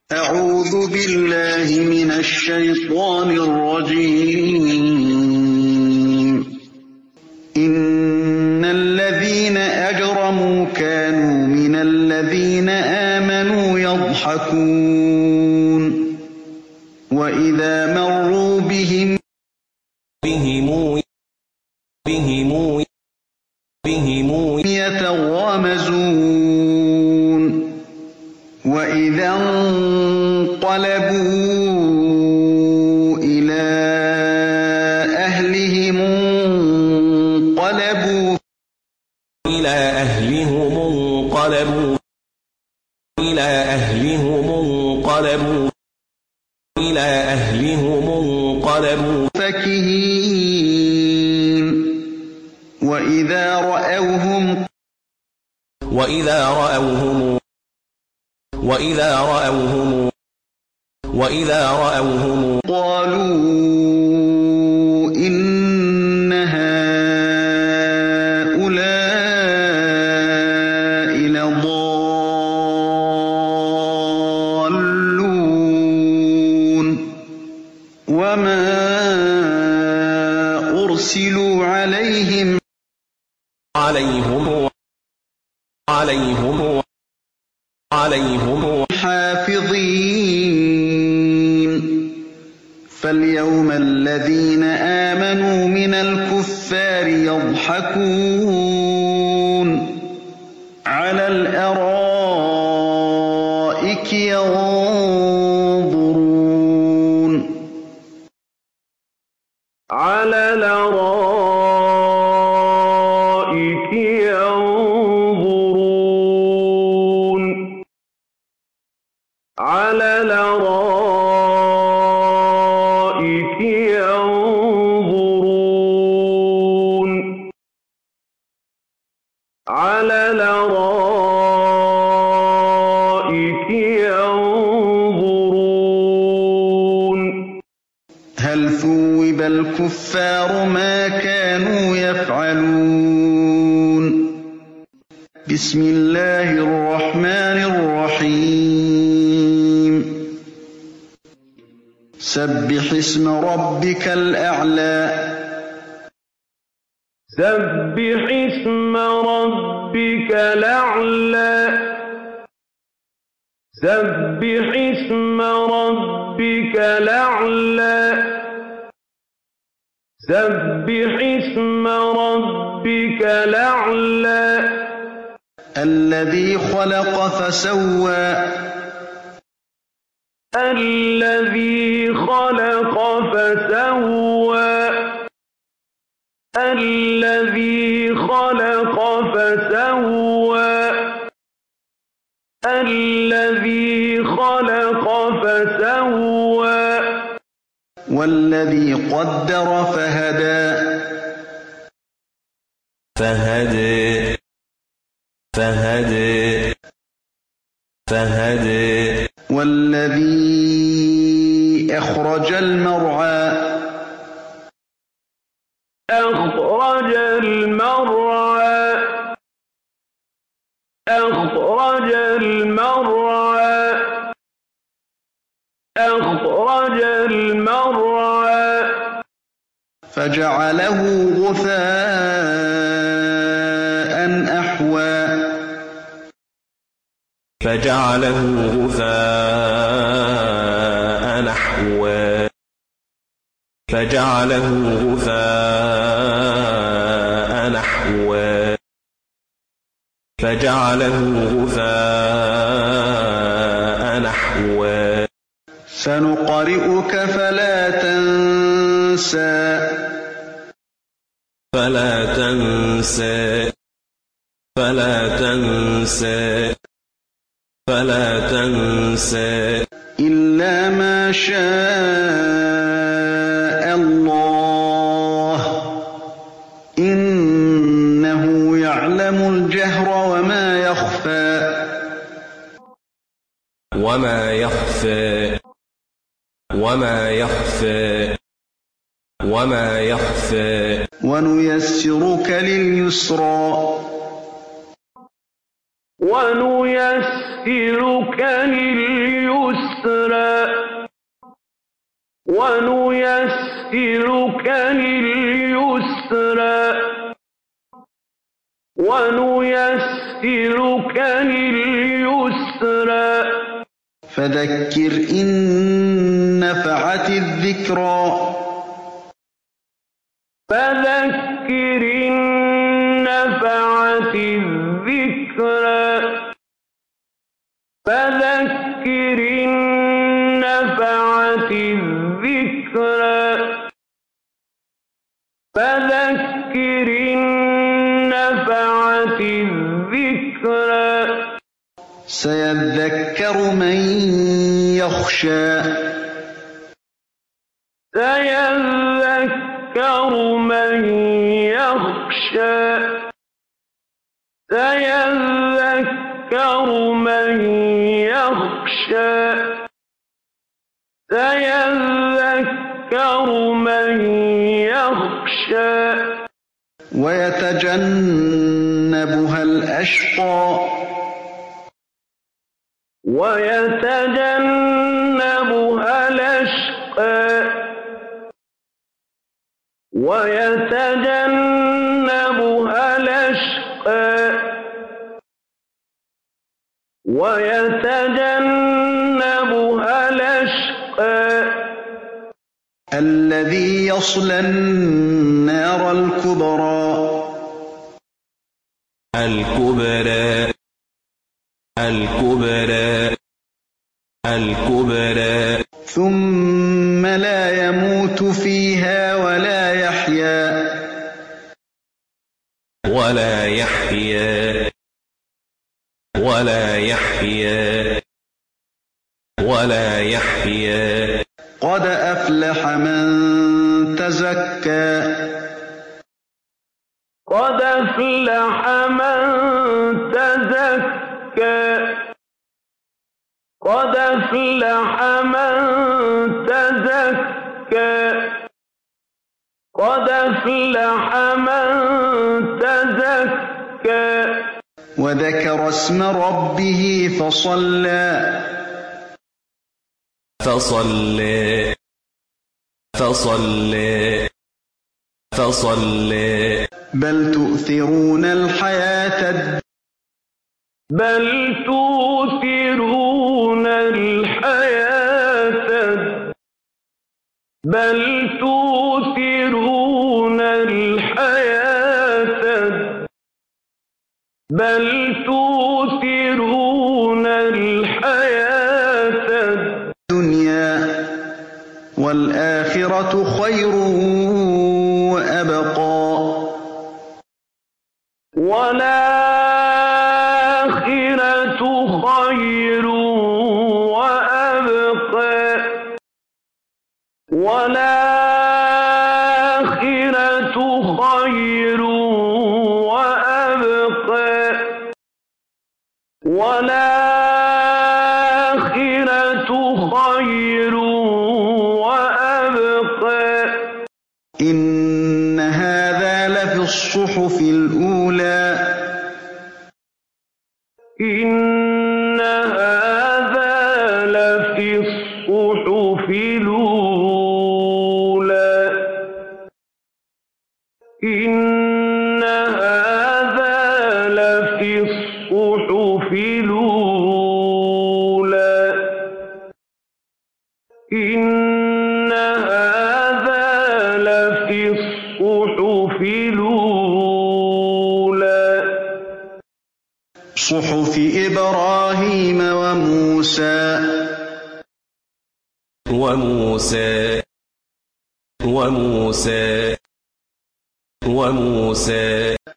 أعوذ بالله من الشيطان الرجيم. إن الذين أجرموا كانوا من الذين آمنوا يضحكون وإذا مروا بهم يتغامزون وإذا انقلبوا إلى أهلهم انقلبوا فكهين وإذا رأوهم قالوا إن هؤلاء لضالون وما أرسلوا عليهم حافظين فاليوم الذين آمنوا من الكفار يضحكون على الأرائك ينظرون هل ثوب الكفار ما كانوا يفعلون بسم الله الرحمن الرحيم سبح اسم ربك الأعلى الذي خلق فسوى والذي قدر فهدى والذي أخرج المرعى فجعله غثاء أحوى سنقرئك فلا تنسى إلا ما شاء الله إنه يعلم الجهر وما يخفى ونيسرك لليسرى ونيسرك لليسرى ونيسرك لليسرى ونيسرك لليسرى فذكر إن نفعت الذكرى فذكر إن نفعت الذكرى فذكر إن نفعت الذكرى فذكر إن نفعت الذكرى سيذكر من يخشى سيذكر من يخشى سيذكر من يخشى سيذكر من يخشى ويتجنبها الأشقى ويتجنبها الأشقى ويتجنبها الأشقى ويتجنبها الأشقى الذي يصلى النار الكبرى الكبرى الكبرى الكبرى ثم لا يموت فيها ولا يحيا ولا يحيا ولا يحيا ولا يحيا قد أفلح من تزكى قد أفلح من تزكى قد أفلح من تزكى قد أفلح من تزكى وذكر اسم ربه فصلى فصلى فصلى فصلى بل تؤثرون الحياة بل تؤثرون الحياة بل تؤثرون الحياة بل تؤثرون الحياة الدنيا والآخرة خير وأبقى والآخرة خير وأبقى والآخرة خير وأبقى والآخرة خير وأبقى إن هذا لفي الصحف الأولى إن هذا لفي الصحف الأولى إن هذا لفي الصحف الأولى إن هذا لفي الصحف الأولى صحف إبراهيم وموسى وموسى وموسى وموسى